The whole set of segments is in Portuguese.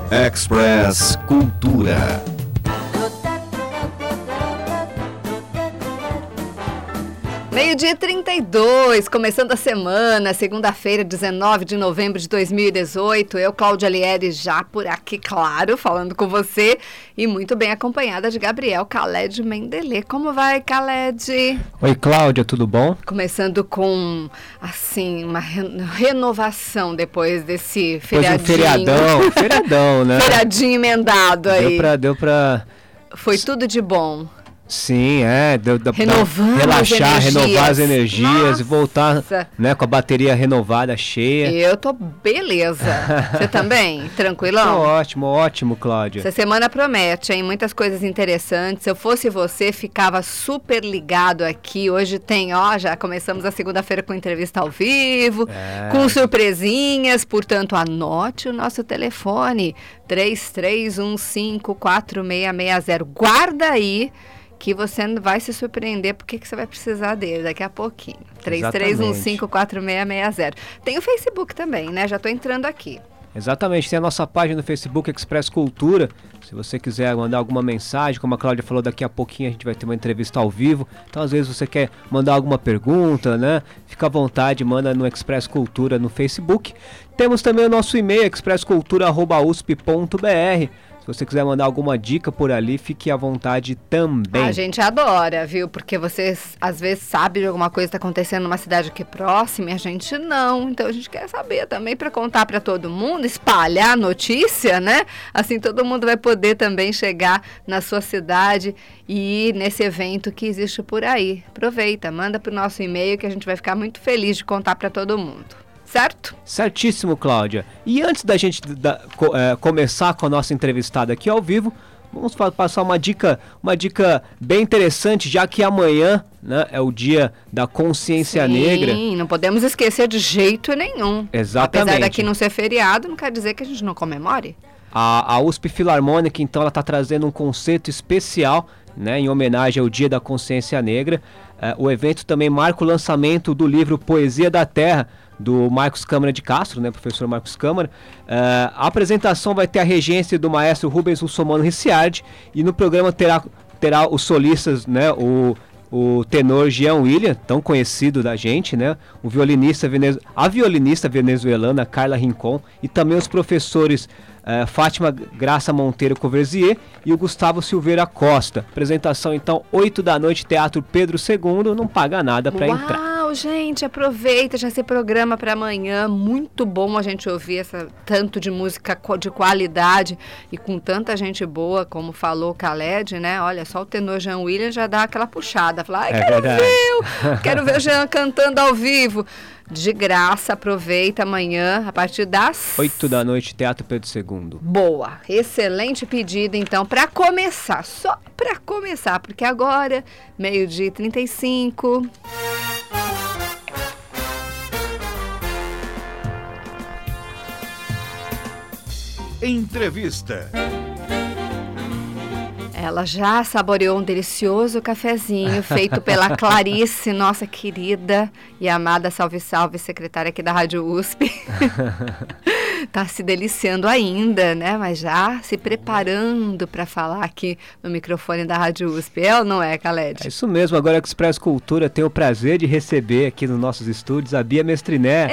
Express Cultura. Meio-dia 32, começando a semana, segunda-feira, 19 de novembro de 2018. Eu, Cláudia Alieri, já por aqui, claro, falando com você e muito bem acompanhada de Gabriel Khaled Mendelê. Como vai, Khaled? Oi, Cláudia, tudo bom? Começando com, assim, uma renovação depois desse feriadinho. Feriadão, né? Feriadinho emendado aí. Deu pra... Foi tudo de bom. Sim, deu pra relaxar, renovar as energias. Nossa. E voltar, né, com a bateria renovada, cheia. Eu tô beleza. Você também? Tranquilão? Tô ótimo, Cláudia. Essa semana promete, hein? Muitas coisas interessantes. Se eu fosse você, ficava super ligado aqui. Hoje tem, já começamos a segunda-feira com entrevista ao vivo, com surpresinhas. Portanto, anote o nosso telefone, 33154660. Guarda aí, que você vai se surpreender porque que você vai precisar dele daqui a pouquinho. 33154660. Tem o Facebook também, né? Já estou entrando aqui. Exatamente, tem a nossa página no Facebook, Express Cultura. Se você quiser mandar alguma mensagem, como a Cláudia falou, daqui a pouquinho a gente vai ter uma entrevista ao vivo. Então, às vezes, você quer mandar alguma pergunta, né? Fica à vontade, manda no Express Cultura no Facebook. Temos também o nosso e-mail, expresscultura@usp.br. Se você quiser mandar alguma dica por ali, fique à vontade também. A gente adora, viu? Porque você às vezes sabe de alguma coisa que está acontecendo numa cidade aqui próxima e a gente não. Então a gente quer saber também para contar para todo mundo, espalhar a notícia, né? Assim todo mundo vai poder também chegar na sua cidade e ir nesse evento que existe por aí. Aproveita, manda para o nosso e-mail que a gente vai ficar muito feliz de contar para todo mundo. Certo? Certíssimo, Cláudia. E antes da gente começar com a nossa entrevistada aqui ao vivo, vamos passar uma dica bem interessante, já que amanhã, né, é o dia da consciência negra. Sim, não podemos esquecer de jeito nenhum. Exatamente. Apesar daqui não ser feriado, não quer dizer que a gente não comemore. A USP Filarmônica, então, ela está trazendo um concerto especial, né, em homenagem ao Dia da Consciência Negra. O evento também marca o lançamento do livro Poesia da Terra, do Marcos Câmara de Castro, né, professor Marcos Câmara. A apresentação vai ter a regência do maestro Rubens Russomano Ricciardi e no programa terá os solistas, né, o tenor Jean William, tão conhecido da gente, né, a violinista venezuelana Carla Rincon e também os professores Fátima Graça Monteiro Coversier e o Gustavo Silveira Costa. Apresentação então 8 da noite, Teatro Pedro II, não paga nada para entrar. Uau, gente, aproveita, já se programa para amanhã. Muito bom a gente ouvir tanto de música de qualidade e com tanta gente boa, como falou o Khaled, né? Olha, só o tenor Jean William já dá aquela puxada. Fala, quero ver o Jean cantando ao vivo. De graça, aproveita amanhã, a partir das 8 da noite, Teatro Pedro II. Boa, excelente pedido então, para começar, só para começar, porque agora, 12h35. Entrevista. Ela já saboreou um delicioso cafezinho feito pela Clarice, nossa querida e amada salve secretária aqui da Rádio USP. Tá se deliciando ainda, né? Mas já se preparando para falar aqui no microfone da Rádio USP. É ou não é, Khaled? É isso mesmo. Agora que o Express Cultura tem o prazer de receber aqui nos nossos estúdios a Bia Mestriné.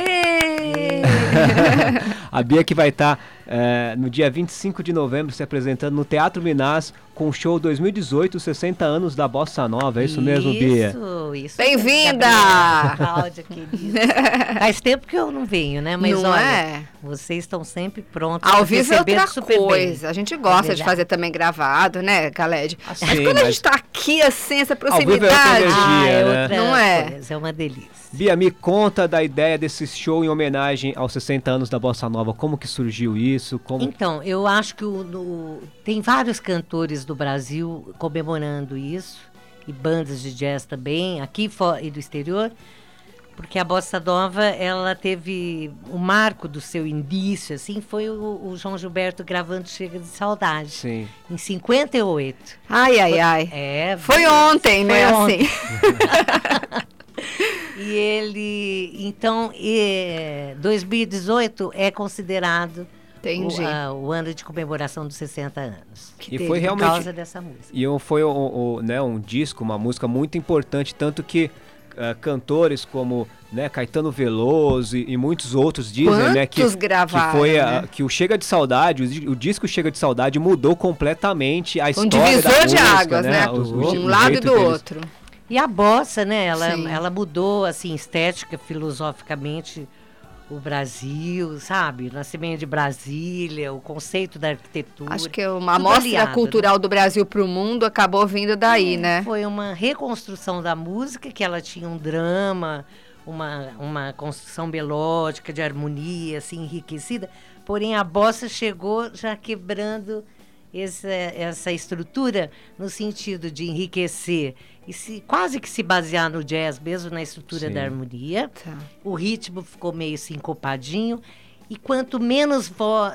A Bia que vai estar no dia 25 de novembro se apresentando no Teatro Minas com o show 2018, 60 anos da Bossa Nova. É isso mesmo, Bia? Isso. Bem-vinda! Cláudia, querida. Faz tempo que eu não venho, né? Mas não olha, vocês estão sempre prontos. Ao vivo é outra coisa. A gente gosta de fazer também gravado, né, Khaled? Mas quando a gente tá aqui, assim, essa proximidade... Ao vivo é outra energia, né? Não é? Coisa, é uma delícia. Bia, me conta da ideia desse show em homenagem aos 60 anos da Bossa Nova. Como que surgiu isso? Então, eu acho que tem vários cantores do Brasil comemorando isso, e bandas de jazz também, aqui e do exterior, porque a Bossa Nova, ela teve o marco do seu início, assim, foi o João Gilberto gravando Chega de Saudade. Sim. Em 58. Ai. Foi ontem, né? Ontem. Assim. E ele, então, 2018 é considerado Entendi. o ano de comemoração dos 60 anos. E foi Por realmente causa dessa música. E foi né, um disco, uma música muito importante, tanto que cantores como, né, Caetano Veloso e muitos outros dizem, né, que gravaram, que foi né? que o Chega de Saudade, o disco Chega de Saudade mudou completamente a história da divisor de música, águas, né? O Um lado e jeito do deles. outro. E a bossa, né? Sim. Ela mudou, assim, estética, filosoficamente, o Brasil, sabe? O nascimento de Brasília, o conceito da arquitetura. Acho que uma tudo amostra aliado, cultural do Brasil para o mundo acabou vindo daí, né? Foi uma reconstrução da música, que ela tinha um drama, uma construção melódica, de harmonia, assim, enriquecida. Porém, a bossa chegou já quebrando essa estrutura no sentido de enriquecer e quase que se basear no jazz mesmo, na estrutura da harmonia. Tá. O ritmo ficou meio sincopadinho e quanto menos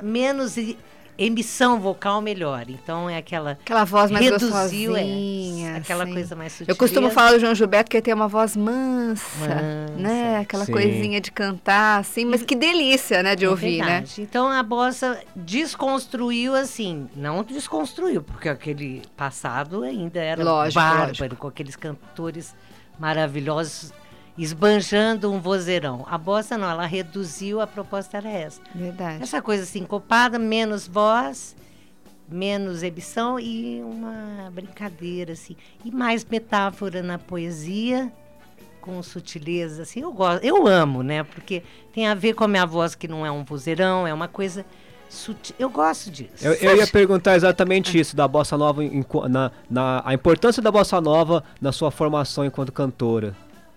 emissão vocal, melhor. Então é aquela voz mais reduziu, gostosinha. aquela assim. coisa mais sutil. Eu costumo falar do João Gilberto que ele tem uma voz mansa, né? Aquela Sim. coisinha de cantar, assim, mas que delícia, né, de ouvir, né? Verdade. Então a bossa desconstruiu, assim, não desconstruiu, porque aquele passado ainda era bárbaro, com aqueles cantores maravilhosos esbanjando um vozeirão. A bossa não, ela reduziu, a proposta era essa. Verdade. Essa coisa sincopada, menos voz, menos emissão e uma brincadeira, assim. E mais metáfora na poesia, com sutileza, assim. Eu amo, né? Porque tem a ver com a minha voz, que não é um vozeirão, é uma coisa sutil. Eu gosto disso. Eu ia perguntar exatamente isso, da bossa nova, a importância da bossa nova na sua formação enquanto cantora.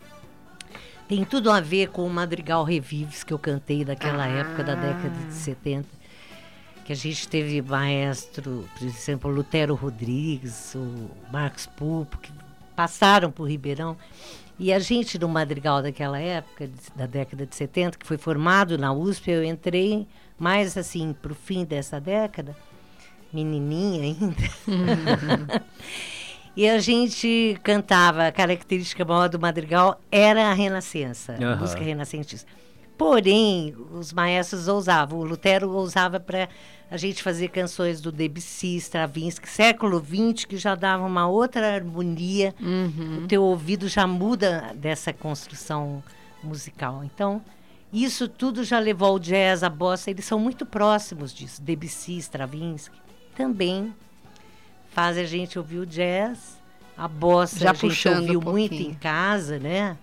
Tem tudo a ver com o Madrigal Revives que eu cantei daquela época, da década de 70. Que a gente teve maestro, por exemplo, Lutero Rodrigues, o Marcos Pulpo, que passaram por Ribeirão. E a gente, no Madrigal daquela época, da década de 70, que foi formado na USP, eu entrei mais assim para o fim dessa década, menininha ainda. E a gente cantava, a característica maior do Madrigal era a renascença, a música renascentista. Porém, os maestros ousavam, o Lutero ousava para a gente fazer canções do Debussy, Stravinsky, século XX, que já dava uma outra harmonia, o teu ouvido já muda dessa construção musical. Então, isso tudo já levou o jazz, a bossa, eles são muito próximos disso, Debussy, Stravinsky, também faz a gente ouvir o jazz, a bossa já a gente ouviu muito pouquinho em casa, né?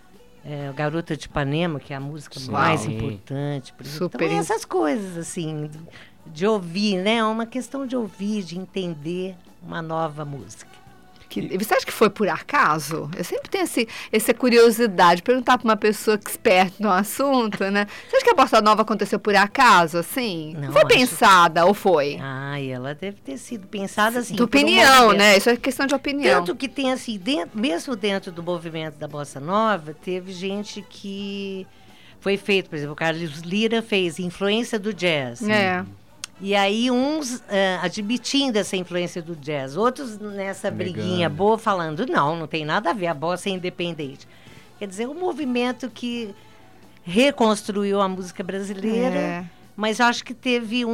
Garota de Ipanema, que é a música mais importante. Então, essas coisas, assim, de ouvir, né? É uma questão de ouvir, de entender uma nova música. Você acha que foi por acaso? Eu sempre tenho essa curiosidade, perguntar para uma pessoa experta no assunto, né? Você acha que a bossa nova aconteceu por acaso, assim? Não, foi pensada ou foi? Ela deve ter sido pensada assim. De opinião, né? Isso é questão de opinião. Tanto que tem assim, mesmo dentro do movimento da bossa nova, teve gente que foi feito, por exemplo, o Carlos Lira fez influência do jazz. E aí uns admitindo essa influência do jazz, outros nessa briguinha boa falando, não tem nada a ver, a bossa é independente. Quer dizer, um movimento que reconstruiu a música brasileira, mas eu acho que teve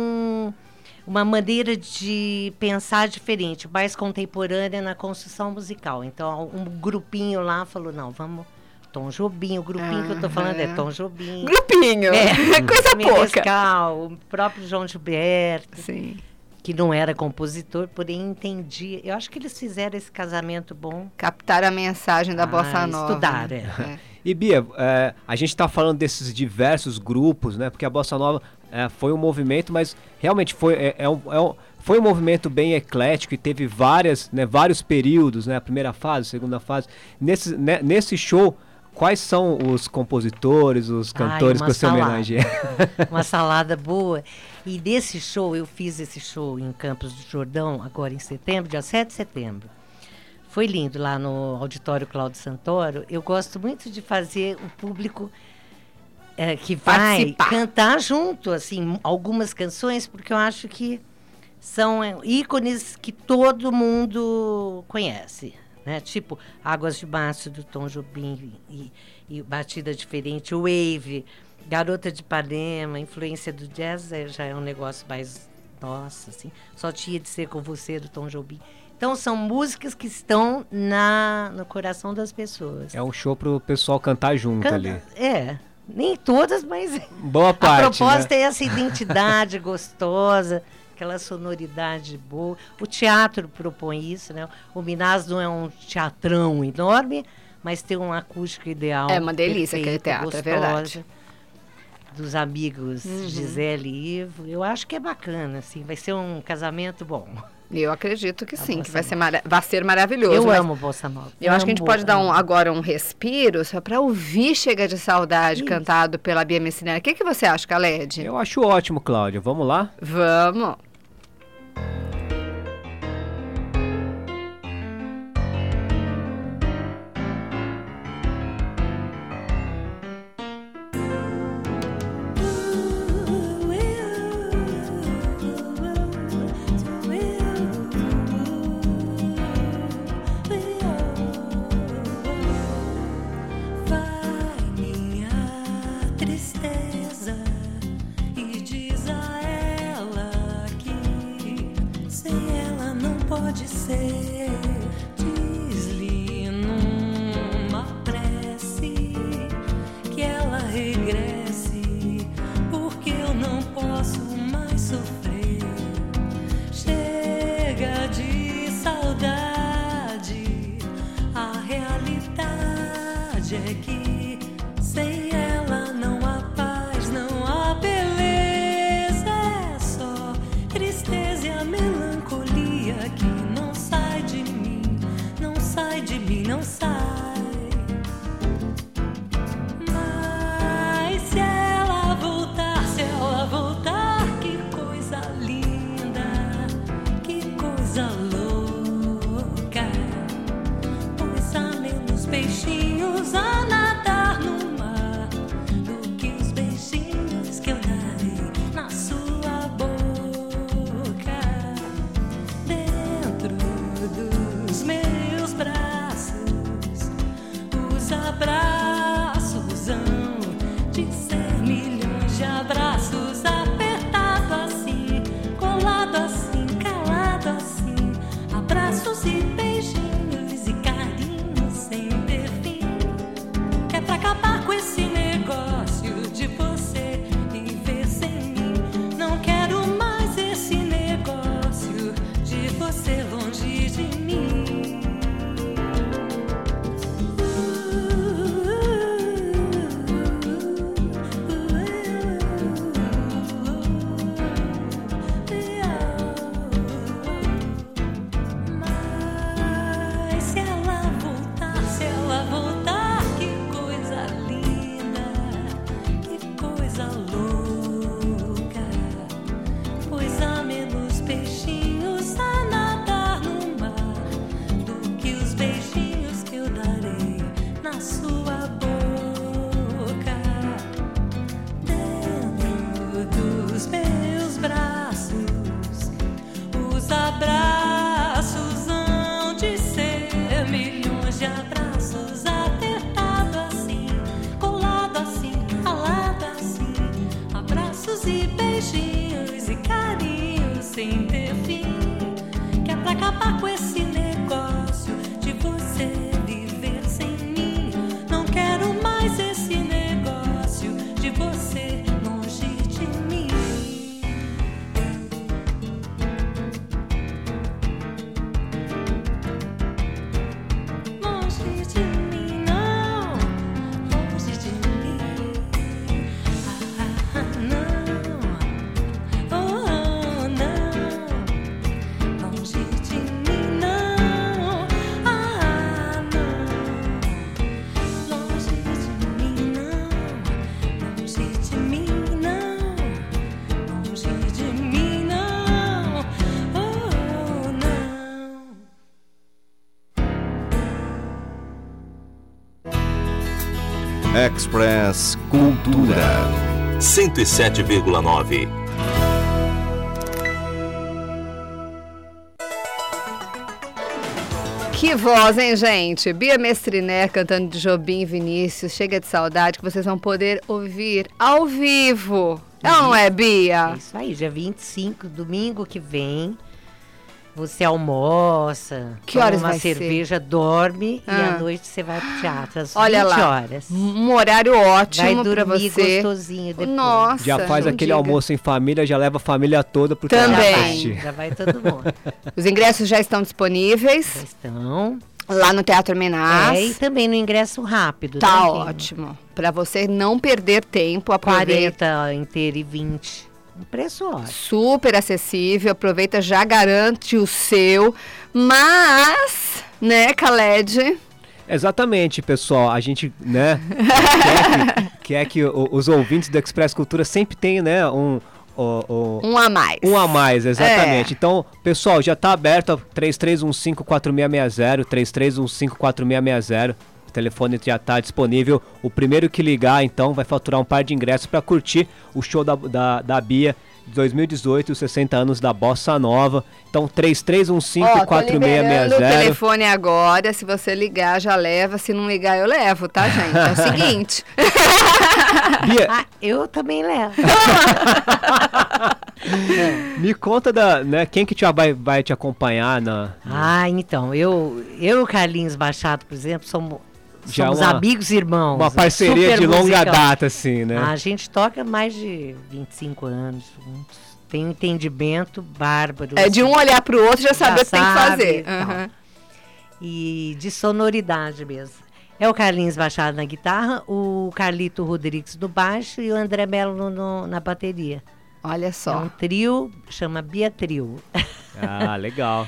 uma maneira de pensar diferente, mais contemporânea na construção musical. Então, um grupinho lá falou, não, vamos... Tom Jobim, o grupinho que eu tô falando é Tom Jobim. Grupinho, coisa pouca. O próprio João Gilberto, sim, que não era compositor, porém entendia. Eu acho que eles fizeram esse casamento bom. Captaram a mensagem da bossa nova. Estudaram, E Bia, a gente está falando desses diversos grupos, né? Porque a bossa nova foi um movimento, mas realmente foi um movimento bem eclético e teve vários períodos, né? A primeira fase, a segunda fase. Nesse show, quais são os compositores, os cantores que você homenageia? Uma salada boa. E desse show, eu fiz esse show em Campos do Jordão, agora em setembro, dia 7 de setembro. Foi lindo lá no Auditório Cláudio Santoro. Eu gosto muito de fazer o público que vai cantar junto, assim, algumas canções, porque eu acho que são ícones que todo mundo conhece. Né? Tipo Águas de Março, do Tom Jobim, e Batida Diferente, Wave, Garota de Ipanema, influência do jazz já é um negócio mais, nossa, assim. Só Tinha de Ser Com Você, do Tom Jobim. Então, são músicas que estão no coração das pessoas. É um show pro pessoal cantar junto ali. Nem todas, mas boa parte, a proposta, né? é essa identidade gostosa, aquela sonoridade boa. O teatro propõe isso, né? O Minas não é um teatrão enorme, mas tem um acústico ideal. É uma delícia aquele teatro, gostosa, é verdade. Dos amigos Gisele e Ivo. Eu acho que é bacana, assim, vai ser um casamento bom. Eu acredito que sim, que vai ser maravilhoso. Eu amo Bossa Nova. Eu acho que a gente pode dar agora um respiro, só para ouvir Chega de Saudade, cantado pela Bia Messinelli. O que você acha, Khaled? Eu acho ótimo, Cláudia. Vamos lá? Vamos. Express Cultura 107,9. Que voz, hein, gente? Bia Mestriné cantando de Jobim e Vinícius. Chega de saudade que vocês vão poder ouvir ao vivo. Não é, Bia? É isso aí, dia 25, domingo que vem. Você almoça, que horas toma uma vai cerveja, ser? Dorme e à noite você vai pro teatro às Olha 20 lá, horas. Um horário ótimo vai pra dormir você. gostosinho depois. Nossa, Já faz não aquele diga. almoço em família, já leva a família toda pro Também. teatro assistir. Já vai todo mundo. Os ingressos já estão disponíveis Já estão. lá no Teatro Menas. E também no ingresso rápido. Tá né? ótimo. Pra você não perder tempo, aproveita. 40 inteiro e 20. Um preço ótimo. Super acessível, aproveita, já garante o seu. Mas, né, Khaled? Exatamente, pessoal. A gente, né, quer que os ouvintes do Express Cultura sempre tenham, né, um a mais. Um a mais, exatamente. Então, pessoal, já está aberto a 3315-4660, 3315-4660. O telefone já está disponível. O primeiro que ligar, então, vai faturar um par de ingressos para curtir o show da Bia de 2018, os 60 anos da Bossa Nova. Então, 3315-4660. O telefone agora. Se você ligar, já leva. Se não ligar, eu levo, tá, gente? É o seguinte. Bia, eu também levo. Me conta quem que vai te acompanhar na... Então, eu e o Carlinhos Machado, por exemplo, somos amigos e irmãos. Uma parceria de longa musical. data, assim, né? A gente toca mais de 25 anos juntos. Tem um entendimento bárbaro. É de um olhar pro outro já saber o que tem que fazer. E de sonoridade mesmo. É o Carlinhos Machado na guitarra, o Carlito Rodrigues no baixo e o André Melo na bateria. Olha só. É um trio, chama Bia Trio. Ah, legal.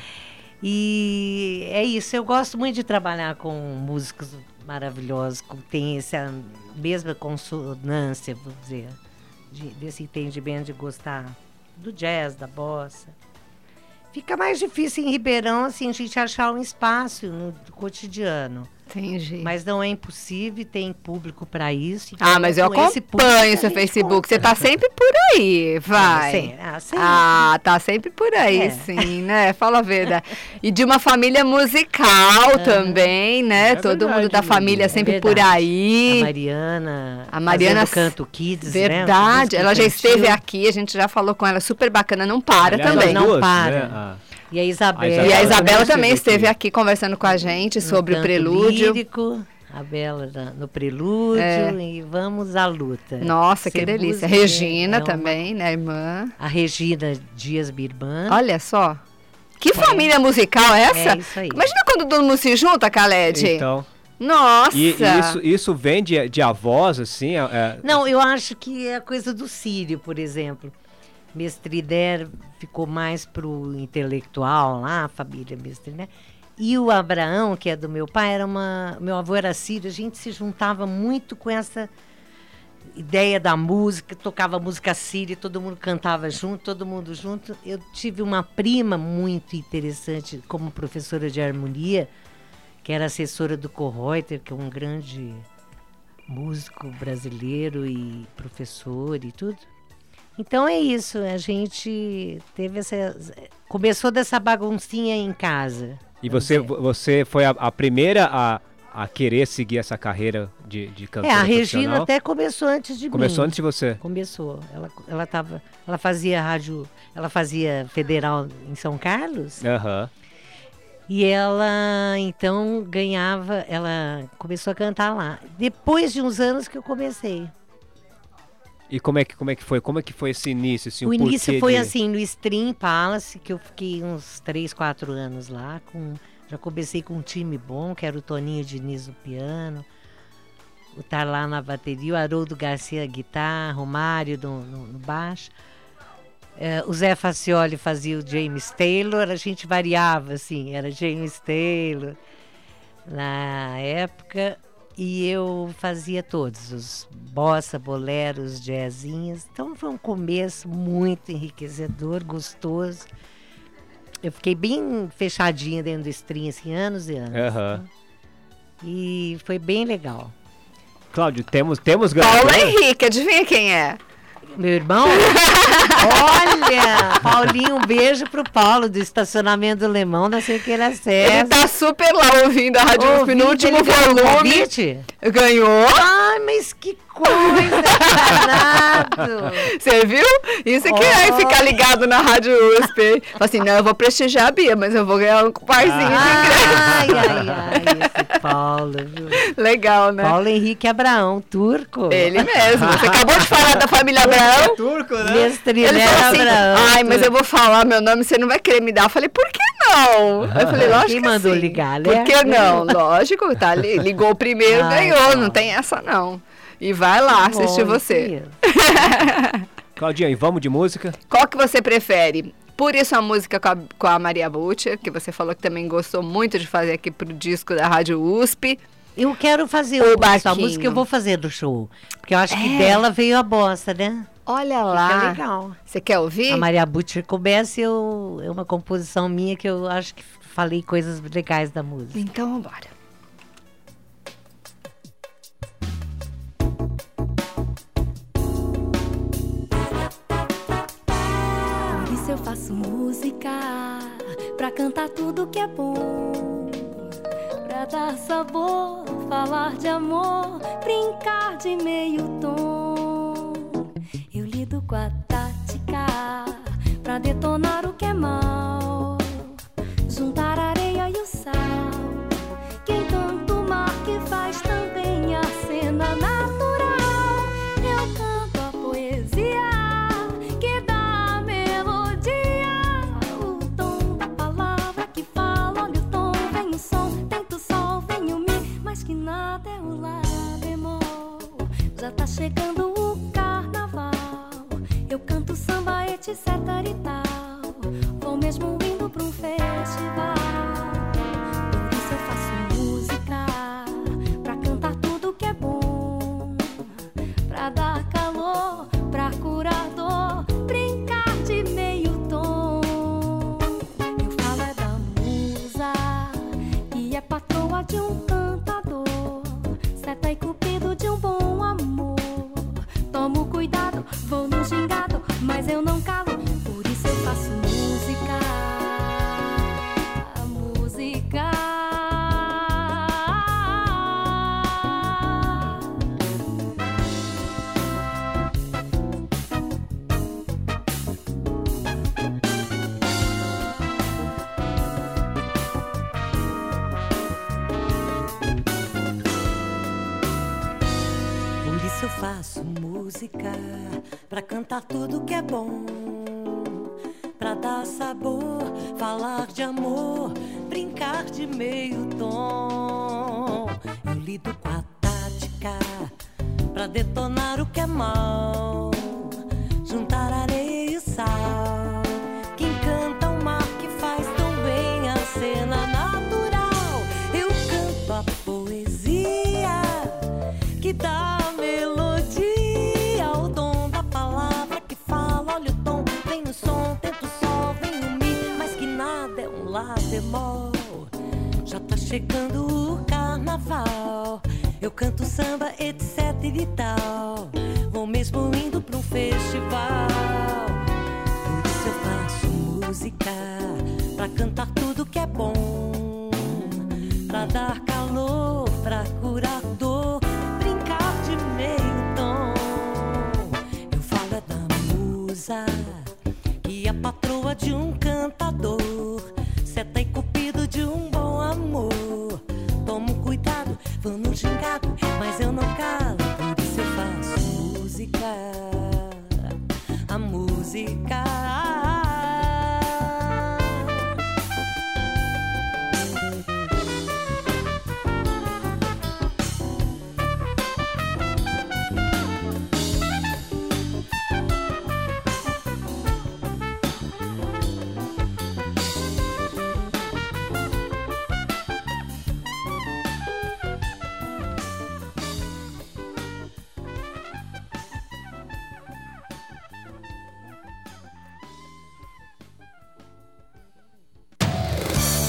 E é isso, eu gosto muito de trabalhar com músicos maravilhosos, que tem essa mesma consonância, vou dizer, desse entendimento de gostar do jazz, da bossa. Fica mais difícil em Ribeirão, assim, a gente achar um espaço no cotidiano. Entendi. Mas não é impossível, tem público para isso. Mas eu acompanho o seu Facebook. Você tá sempre por aí, vai. Sempre. Tá sempre por aí, sim, né? Fala a verdade. E de uma família musical também, né? Todo mundo da família sempre por aí. A Mariana do Canto Kids, verdade. Né? Ela já esteve aqui, a gente já falou com ela, super bacana, não para. Aliás, também. Não duas, para. Né? E a Isabela. E a Isabela também esteve aqui conversando com a gente sobre o prelúdio. Lírico, a Bela no prelúdio e vamos à luta. Nossa, que delícia. Regina também, né, irmã? A Regina Dias, minha irmã. Olha só. Que família musical é essa? É isso aí. Imagina quando todo mundo se junta, Khaled. Então. Nossa. E isso vem de avós, assim? Não, eu acho que é a coisa do Sírio, por exemplo. Mestrider ficou mais pro intelectual lá, a família Mestrider. E o Abraão, que é do meu pai, meu avô era sírio, a gente se juntava muito com essa ideia da música, tocava música síria, todo mundo cantava junto, todo mundo junto. Eu tive uma prima muito interessante como professora de harmonia, que era assessora do Kohreuter, que é um grande músico brasileiro e professor e tudo. Então é isso, a gente teve começou dessa baguncinha em casa. E você foi a primeira a querer seguir essa carreira de cantora a Regina profissional? Até começou antes de mim. Começou antes de você? Começou. Ela fazia rádio, ela fazia federal em São Carlos. Aham. E ela, então, ela começou a cantar lá. Depois de uns anos que eu comecei. E como é que foi? Como é que foi esse início? Assim, o início foi assim, no Stream Palace, que eu fiquei uns 3, 4 anos lá. Já comecei com um time bom, que era o Toninho Diniz no piano, o Tarlá na bateria, o Haroldo Garcia guitarra, o Mário no baixo. O Zé Facioli fazia o James Taylor, a gente variava, assim, era James Taylor na época. E eu fazia todos, os bossa, boleros, jazzinhas. Então foi um começo muito enriquecedor, gostoso. Eu fiquei bem fechadinha dentro do string, assim, anos e anos. Uhum. E foi bem legal. Cláudio, temos Paulo Henrique, adivinha quem é? Meu irmão? Olha! Paulinho, um beijo pro Paulo do estacionamento do Lemão, não sei o que ele acessa. Ele tá super lá ouvindo a Rádio USP no último volume. Ganhou. Ai, mas que coisa, danado. Você viu? Isso que é ficar ligado na Rádio USP. Fala assim, não, eu vou prestigiar a Bia, mas eu vou ganhar um parzinho de ingresso. Ai, esse Paulo, viu? Legal, né? Paulo Henrique Abraão, turco. Ele mesmo. Você acabou de falar da família Abraão. Turco, né? Mestre Ele falou assim, Abraão. ai, mas eu vou falar meu nome, você não vai querer me dar. Eu falei, por que não? Eu falei, lógico Quem que mandou sim. ligar, né? Por que não? Lógico, tá ali. Ligou primeiro, Ai, ganhou. tá. Não tem essa, não. E vai lá assistir Bom, você. Claudinha, e vamos de música? Qual que você prefere? Por isso a música com a Maria Butcher, que você falou que também gostou muito de fazer aqui pro disco da Rádio USP. Eu quero fazer O a barquinho. música que eu vou fazer do show. Porque eu acho que dela veio a bossa, né? Olha Fica lá. legal. Você quer ouvir? A Maria Butcher começa e é uma composição minha que eu acho que falei coisas legais da música. Então, bora. Por isso eu faço música, pra cantar tudo que é bom, pra dar sabor, falar de amor, brincar de meio tom. Eu lido com a tática, pra detonar o que é mal, juntar a areia e o sal. Quem canta o mar que faz também a cena natural. Eu canto a poesia que dá a melodia, o tom da palavra que fala. Olha o tom, vem o som, tenta o sol, vem o mi, mas que nada é o lá bemol. Já tá chegando o carnaval, eu canto samba, etc e tal. Vou mesmo indo pra um festival. Por isso eu faço música, pra cantar tudo que é bom, pra dar calor, pra curar dor, brincar de meio tom. Eu falo é da musa, que é patroa de um cantador, seta e cupido de um bom amor. Tomo cuidado, vou no gingado, mas eu não calo. Por isso eu faço música, música. Por isso eu faço música, pra cantar tudo que é bom, pra dar sabor, falar de amor, brincar de meio tom. Eu lido com a tática, pra detonar o que é mal, juntar areia e sal. Quem canta o mar que faz tão bem a cena natural. Eu canto a poesia que dá a melodia, o dom da palavra que fala. Olha o tom, vem o som, tenta o sol, vem o mi, mas que nada é um lá bemol. Já tá chegando o carnaval, eu canto samba, etc e tal. Vou mesmo indo pra um festival. Por isso eu faço música, pra cantar tudo que é bom, pra dar calor, pra curar dor, brincar de meio tom. Eu falo é da musa, que é patroa de um cantador, seta e cupido de um bom amor. Tomo cuidado, vou no gingado, mas eu não calo. Por isso eu faço música, a música.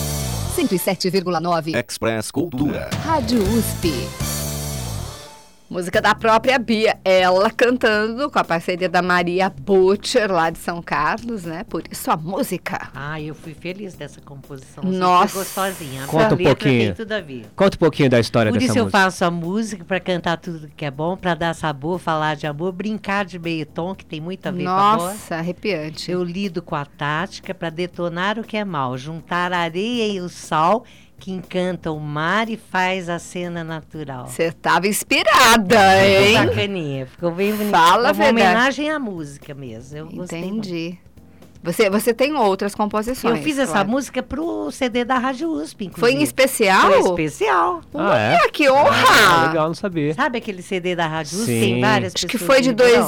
Express Cultura. Rádio USP. Música da própria Bia, ela cantando com a parceria da Maria Butcher, lá de São Carlos, né? Por isso a música. Ah, eu fui feliz dessa composição. Nossa. Foi gostosinha. Conta A um letra pouquinho. tem tudo a ver. Conta um pouquinho da história Por dessa isso eu música. faço a música, para cantar tudo que é bom, para dar sabor, falar de amor, brincar de meio tom, que tem muito a ver com a voz. Nossa, arrepiante. Eu lido com a tática para detonar o que é mal, juntar a areia e o sal que encanta o mar e faz a cena natural. Você estava inspirada, hein? Bacaninha, ficou bem bonito. Fala a É uma verdade. homenagem à música mesmo. Eu gostei muito. Entendi. Você tem outras composições. Eu fiz essa claro. música pro CD da Rádio USP, inclusive. Foi em especial? Foi especial. Ah, é? Olha, que honra! Legal, não sabia. Sabe aquele CD da Rádio USP? Sim. Tem várias Acho pessoas. que foi de Ribeirão.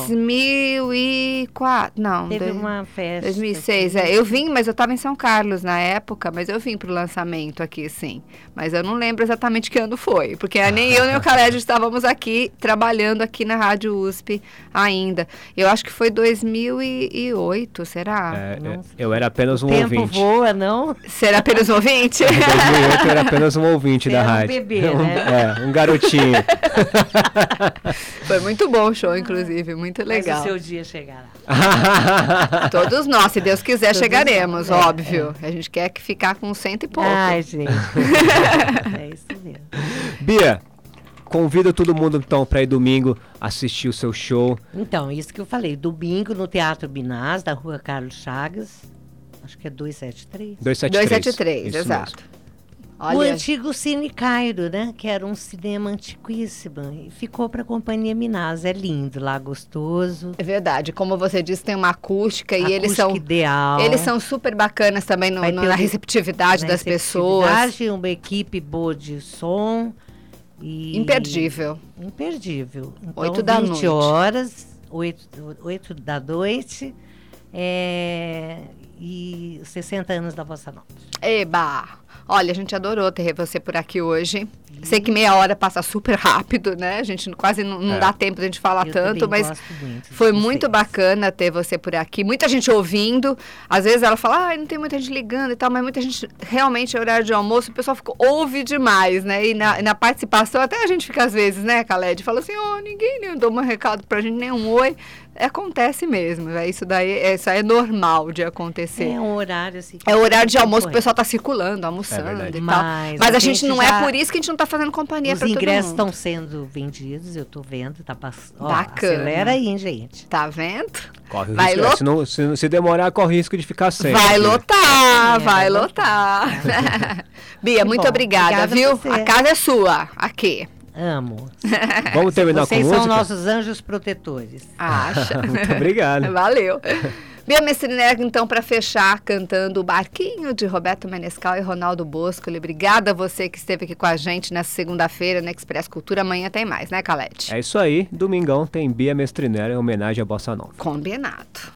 2004. Não, Teve uma festa. 2006. assim. Eu vim, mas eu estava em São Carlos na época, mas eu vim pro lançamento aqui, sim. Mas eu não lembro exatamente que ano foi, porque nem eu nem o Khaled estávamos aqui, trabalhando aqui na Rádio USP ainda. Eu acho que foi 2008, será? Eu era apenas um Tempo ouvinte. voa, não? Será apenas um ouvinte? Em 2008 eu era apenas um ouvinte Você da era um rádio. bebê, né? Um garotinho. Foi muito bom o show, inclusive, muito Mas legal. o seu dia chegará. Todos nós, se Deus quiser, Todos chegaremos, nós, óbvio. A gente quer que ficar com 100 e pouco. Ai, gente. É isso mesmo. Bia, convida todo mundo então para ir domingo assistir o seu show. Então, isso que eu falei. Domingo no Teatro Binás, da Rua Carlos Chagas. Acho que é 273. 273, Isso exato. mesmo. O Olha, antigo Cine Cairo, né? Que era um cinema antiquíssimo. E ficou para a Companhia Minás. É lindo lá, gostoso. é verdade, como você disse, tem uma acústica e eles Acústica são ideal. eles são super bacanas também Vai ter na receptividade Na das pessoas. receptividade, uma equipe boa de som. E... Imperdível. Imperdível. Então, 8 da 20 noite. horas, 8 da noite. E 60 anos da Bossa Nova. Eba! Olha, a gente adorou ter você por aqui hoje. Sei que meia hora passa super rápido, né? A gente quase não dá tempo de a gente falar Eu tanto, também mas gosto muito de foi vocês. muito bacana ter você por aqui. Muita gente ouvindo. Às vezes ela fala, não tem muita gente ligando e tal, mas muita gente, realmente, é horário de almoço, o pessoal ouve demais, né? E na participação, até a gente fica às vezes, né, Khaled? Fala assim, ninguém nem deu um recado pra gente, nem um oi. Acontece mesmo, isso é normal de acontecer. É um horário assim. É o horário de almoço, o concorrente. pessoal tá circulando, almoçando verdade. e tal. Mas Mas a a gente gente não já- é por isso que a gente não tá fazendo companhia Os pra todo ingressos mundo. estão sendo vendidos, eu tô vendo, tá passando. Bacana. Acelera aí, hein, gente. Tá vendo? Corre o Vai risco. Se demorar, corre o risco de ficar sem. Vai lotar, vai vai lotar. Bia, Que muito bom. obrigada, Obrigada viu? a você. A casa é sua, aqui. Amo. Vamos terminar Vocês com são música? nossos anjos protetores. Acha? Muito obrigado. Valeu. Bia Mestrineg, então, para fechar, cantando o Barquinho de Roberto Menescal e Ronaldo Boscoli. Obrigada a você que esteve aqui com a gente nessa segunda-feira na Express Cultura. Amanhã tem mais, né, Khaled? É isso aí. Domingão tem Bia Mestrinera em homenagem à Bossa Nova. Combinado.